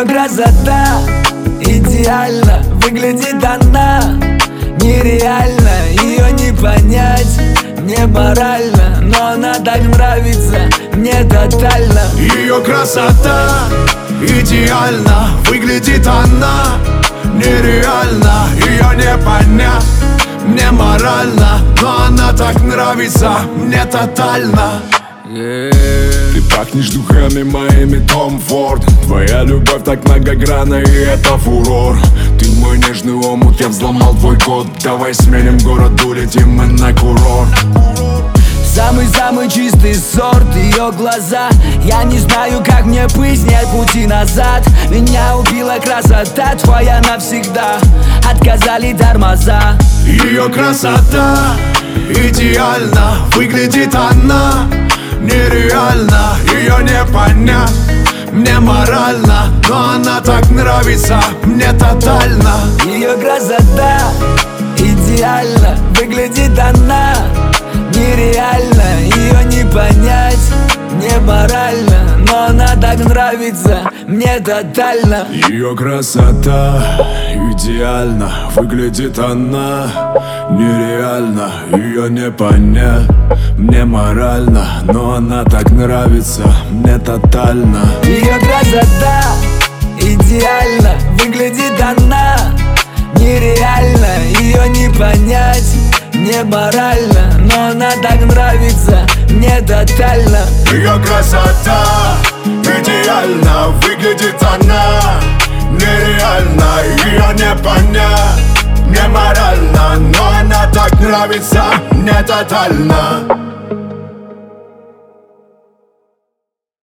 Ее красота идеально, выглядит она нереально. Ее не понять, не морально, но она так нравится мне тотально. Ее красота идеально, выглядит она нереально. Ее не понять, не морально, но она так нравится мне тотально. Ты пахнешь духами моими, Том Форд. Твоя любовь так многогранна, и это фурор. Ты мой нежный омут, я взломал твой код. Давай сменим город, улетим мы на курорт. Самый-самый чистый сорт, ее глаза. Я не знаю, как мне быть, нет пути назад. Меня убила красота твоя навсегда. Отказали тормоза. Ее красота идеально, выглядит она нереально. Ее не понять, мне морально, но она так нравится мне тотально. Ее красота идеально, выглядит она нереально. Ее не понять, не морально, но она так нравится мне тотально. Ее красота идеально, выглядит она нереально. Ее не понять, мне морально, но она так нравится мне тотально. Ее красота идеально, выглядит она нереально. Ее не понять, не морально, но она так нравится мне тотально. Ее красота идеально, выглядит она нереально. Ее не понять, не морально, но она так нравится мне тотально.